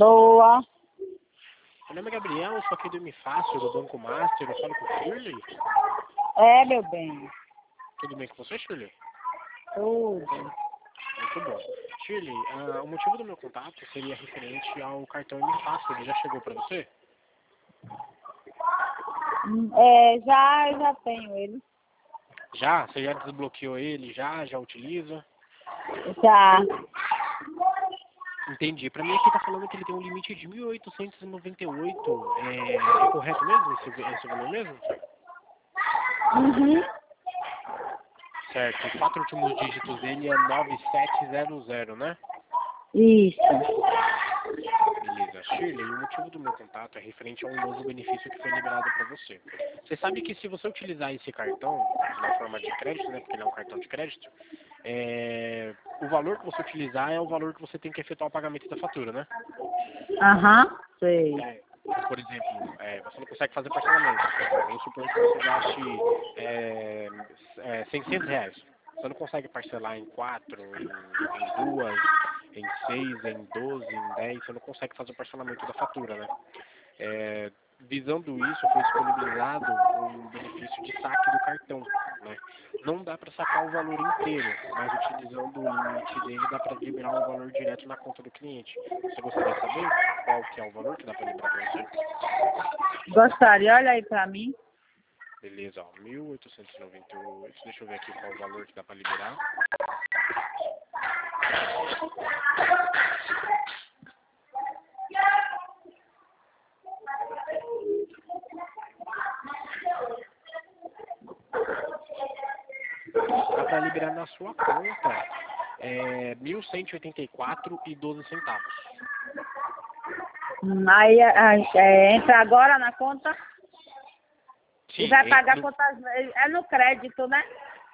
Boa. Meu nome é Gabriel, sou aqui do MFácil, do Banco Master. Eu falo com o Shirley. É, meu bem. Tudo bem com você, Shirley? Tudo. Muito bom. Shirley, o motivo do meu contato seria referente ao cartão MFácil. Ele já chegou para você? Eu já tenho ele. Já? Você já desbloqueou ele? Já utiliza? Já. Entendi. Para mim aqui tá falando que ele tem um limite de 1.898. É correto mesmo? Esse valor mesmo? Uhum. Certo. Os 4 últimos dígitos dele é 9700, né? Isso. Beleza. Shirley, o motivo do meu contato é referente a um novo benefício que foi liberado para você. Você sabe que se você utilizar esse cartão na forma de crédito, né, porque ele é um cartão de crédito, o valor que você utilizar é o valor que você tem que efetuar o pagamento da fatura, né? Aham, sei. Por exemplo, você não consegue fazer parcelamento. Vamos supor que você gaste R$ 600. Você não consegue parcelar em 4, em 2, em 6, em 12, em 10. Você não consegue fazer o parcelamento da fatura, né? Visando isso, foi disponibilizado um benefício de saque do cartão, né? Não dá para sacar o valor inteiro, mas utilizando o limite dele dá para liberar um valor direto na conta do cliente. Você gostaria de saber qual que é o valor que dá para liberar para você? Gostaria, olha aí pra mim. Beleza, ó, 1.898. Deixa eu ver aqui qual o valor que dá para liberar. Dá para liberar na sua conta R$ 1.184,12. Aí entra agora na conta Sim, e vai pagar quantas vezes? É no crédito, né?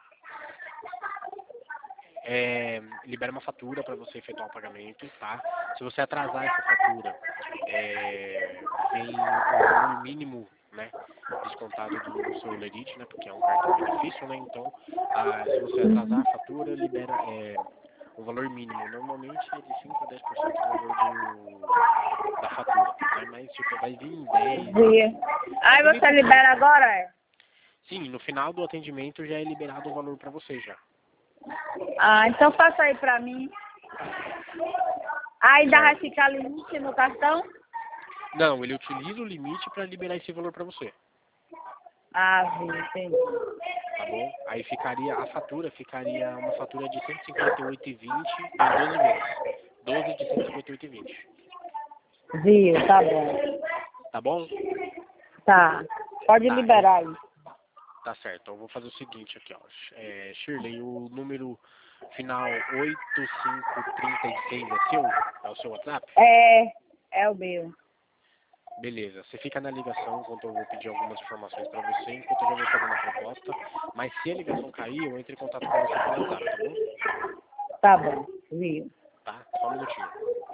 libera uma fatura para você efetuar o pagamento, tá? Se você atrasar essa fatura, vem o valor mínimo, né, descontado do seu lerite, né, porque é um cartão benefício, né? Então, se você atrasar a fatura, libera o valor mínimo. Normalmente é de 5 a 10% do valor da fatura, né? Mas tipo, vai vir em 10. Aí você libera agora, é? Sim, no final do atendimento já é liberado o valor para você já. Então passa aí pra mim. Aí vai ficar limite no cartão? Não, ele utiliza o limite para liberar esse valor para você. Entendi. Tá bom? Aí a fatura ficaria uma fatura de 158,20 em 12 vezes. 12 de 158,20. Viu, tá bom. Tá bom? Tá. Pode liberar aí. Tá certo. Eu vou fazer o seguinte aqui, ó. Shirley, o número final 8536 é seu? É o seu WhatsApp? É o meu. Beleza. Você fica na ligação enquanto eu vou pedir algumas informações para você, enquanto eu já vou fazendo a proposta. Mas se a ligação cair, eu entro em contato com você pelo WhatsApp, tá bom? Tá bom, viu. Tá? Só um minutinho.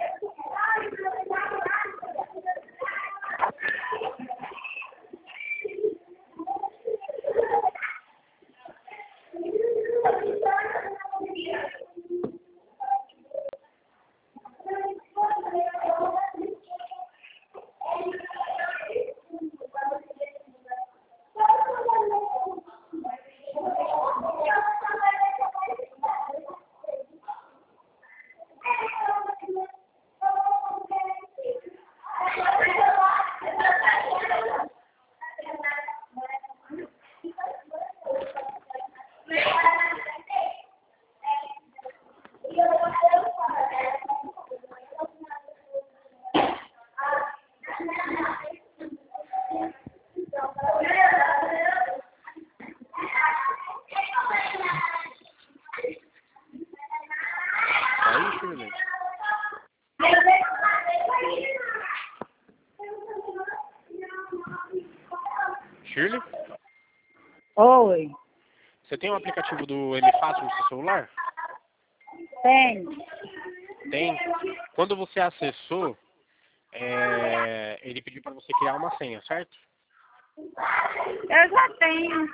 Aí, Shirley? Shirley? Oi. Você tem um aplicativo do MFácil no seu celular? Tem. Tem. Quando você acessou, ele pediu para você criar uma senha, certo? Eu já tenho.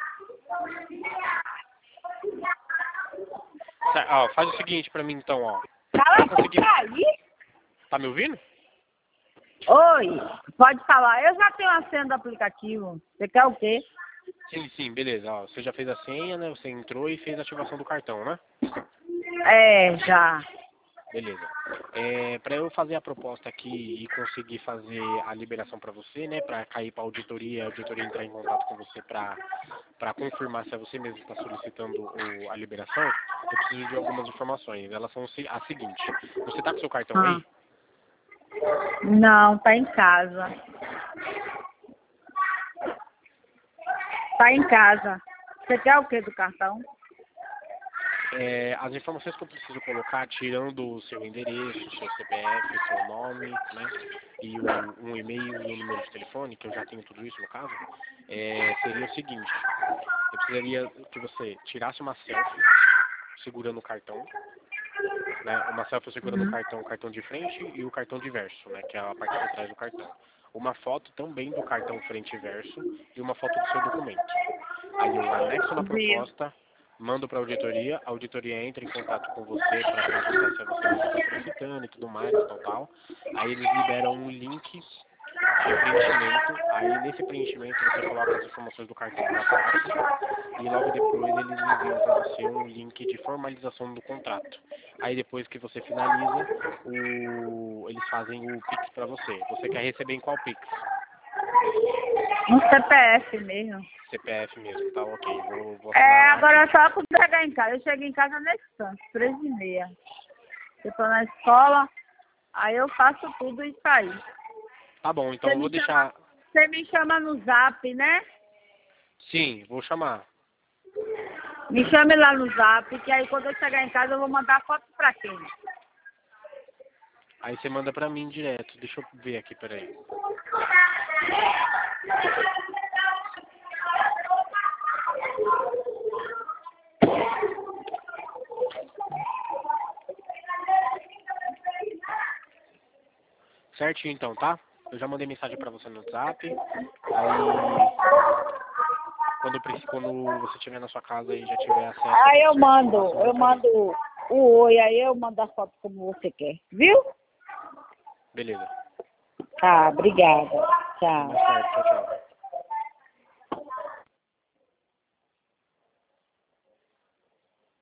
Ó, faz o seguinte para mim então, ó. Cala aí. Tá me ouvindo? Oi, pode falar. Eu já tenho a senha do aplicativo. Você quer o quê? Sim, sim, beleza. Ó, você já fez a senha, né? Você entrou e fez a ativação do cartão, né? É, já. Beleza. Para eu fazer a proposta aqui e conseguir fazer a liberação para você, né? Para cair para a auditoria entrar em contato com você para confirmar se é você mesmo que está solicitando a liberação, eu preciso de algumas informações. Elas são as seguintes. Você tá com seu cartão Ah. aí? Não, tá em casa. Tá em casa. Você quer o quê do cartão? As informações que eu preciso colocar, tirando o seu endereço, seu CPF, seu nome, né, e um e-mail e um número de telefone, que eu já tenho tudo isso no caso, seria o seguinte: eu precisaria que você tirasse uma selfie segurando o cartão, né, uma selfie segurando o cartão de frente e o cartão de verso, né, que é a parte de trás do cartão. Uma foto também do cartão frente e verso e uma foto do seu documento. Aí eu anexo na Viu? proposta, mando para a auditoria entra em contato com você para perguntar se é você mesmo que está solicitando e tudo mais, tal. Aí eles liberam um link de preenchimento, aí nesse preenchimento você coloca as informações do cartão para parte e logo depois eles enviam para você um link de formalização do contrato. Aí depois que você finaliza, eles fazem o Pix para você. Você quer receber em qual Pix? No CPF mesmo. CPF mesmo, tá ok. Vou assinar lá Agora aqui. só quando chegar em casa. Eu cheguei em casa nesse instante, 13h30. Eu tô na escola, aí eu faço tudo isso aí. Tá bom, então eu vou deixar. Você me chama no Zap, né? Sim, vou chamar. Me chame lá no Zap, que aí quando eu chegar em casa eu vou mandar foto pra quem? Aí você manda pra mim direto. Deixa eu ver aqui, peraí. Certinho então, tá? Eu já mandei mensagem pra você no WhatsApp. Aí quando você estiver na sua casa e já tiver acesso. Aí eu mando o oi, aí eu mando a foto como você quer, viu? Beleza. Tá, obrigada. Até Tchau. mais tarde. Tchau, tchau.